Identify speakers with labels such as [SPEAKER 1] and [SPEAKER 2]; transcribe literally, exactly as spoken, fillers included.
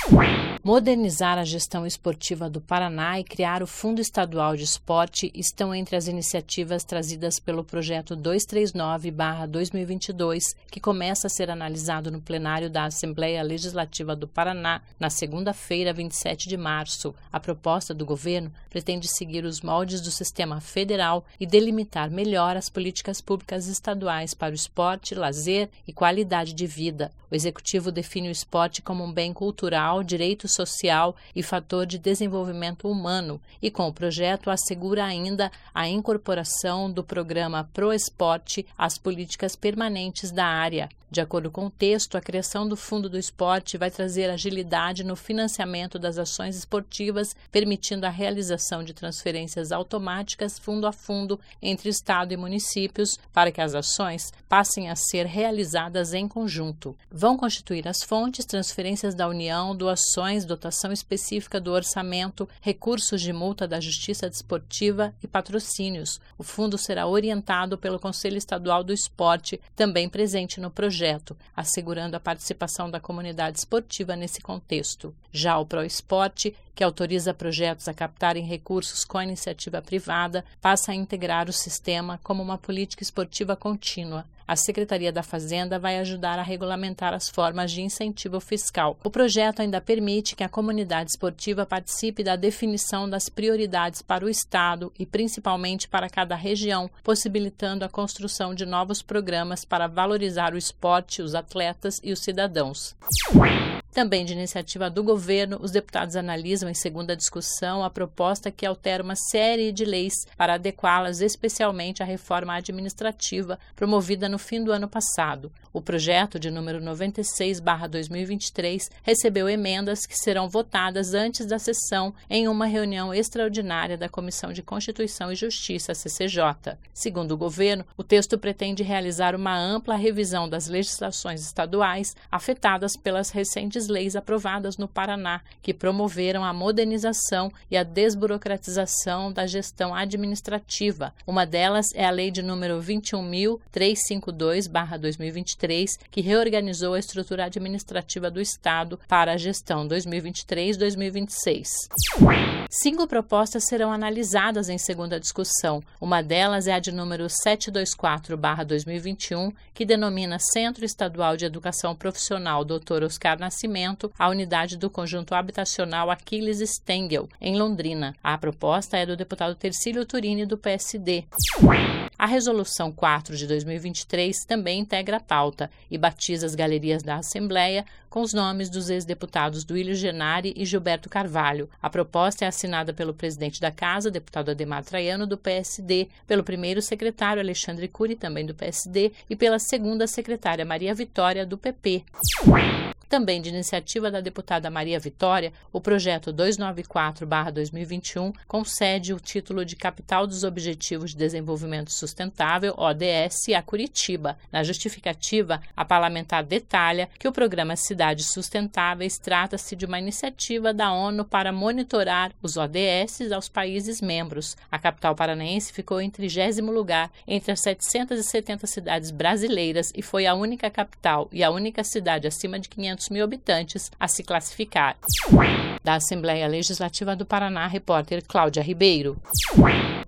[SPEAKER 1] Modernizar a gestão esportiva do Paraná e criar o Fundo Estadual de Esporte estão entre as iniciativas trazidas pelo Projeto duzentos e trinta e nove barra dois mil e vinte e dois, que começa a ser analisado no plenário da Assembleia Legislativa do Paraná na segunda-feira, vinte e sete de março. A proposta do governo pretende seguir os moldes do sistema federal e delimitar melhor as políticas públicas estaduais para o esporte, lazer e qualidade de vida. O Executivo define o esporte como um bem cultural, direito social e fator de desenvolvimento humano, e com o projeto assegura ainda a incorporação do programa Proesporte às políticas permanentes da área. De acordo com o texto, a criação do Fundo do Esporte vai trazer agilidade no financiamento das ações esportivas, permitindo a realização de transferências automáticas fundo a fundo entre Estado e municípios, para que as ações passem a ser realizadas em conjunto. Vão constituir as fontes transferências da União, doações, dotação específica do orçamento, recursos de multa da Justiça Desportiva e patrocínios. O fundo será orientado pelo Conselho Estadual do Esporte, também presente no projeto, assegurando a participação da comunidade esportiva nesse contexto. Já o Proesporte, que autoriza projetos a captarem recursos com a iniciativa privada, passa a integrar o sistema como uma política esportiva contínua. A Secretaria da Fazenda vai ajudar a regulamentar as formas de incentivo fiscal. O projeto ainda permite que a comunidade esportiva participe da definição das prioridades para o Estado e principalmente para cada região, possibilitando a construção de novos programas para valorizar o esporte, os atletas e os cidadãos. Também de iniciativa do governo, os deputados analisam em segunda discussão a proposta que altera uma série de leis para adequá-las especialmente à reforma administrativa promovida no fim do ano passado. O projeto, de número noventa e seis barra dois mil e vinte e três, recebeu emendas que serão votadas antes da sessão em uma reunião extraordinária da Comissão de Constituição e Justiça, C C J. Segundo o governo, o texto pretende realizar uma ampla revisão das legislações estaduais afetadas pelas recentes leis aprovadas no Paraná, que promoveram a modernização e a desburocratização da gestão administrativa. Uma delas é a Lei de número vinte e um mil trezentos e cinquenta e dois barra dois mil e vinte e três, que reorganizou a estrutura administrativa do Estado para a gestão dois mil e vinte e três a dois mil e vinte e seis. Cinco propostas serão analisadas em segunda discussão. Uma delas é a de número setecentos e vinte e quatro barra dois mil e vinte e um, que denomina Centro Estadual de Educação Profissional doutor Oscar Nascimento, a unidade do conjunto habitacional Aquiles Stengel, em Londrina. A proposta é do deputado Tercílio Turini, do P S D. A Resolução quatro de dois mil e vinte e três também integra a pauta e batiza as galerias da Assembleia com os nomes dos ex-deputados Duílio Genari e Gilberto Carvalho. A proposta é assinada pelo presidente da Casa, deputado Adhemar Traiano, do P S D, pelo primeiro secretário Alexandre Cury, também do P S D, e pela segunda secretária Maria Vitória, do P P. Também de iniciativa da deputada Maria Vitória, o projeto duzentos e noventa e quatro barra dois mil e vinte e um concede o título de Capital dos Objetivos de Desenvolvimento Sustentável, O D S, a Curitiba. Na justificativa, a parlamentar detalha que o programa Cidades Sustentáveis trata-se de uma iniciativa da ONU para monitorar os O D S aos países membros. A capital paranaense ficou em trigésimo lugar entre as setecentas e setenta cidades brasileiras e foi a única capital e a única cidade acima de quinhentos mil habitantes a se classificar. Da Assembleia Legislativa do Paraná, repórter Cláudia Ribeiro.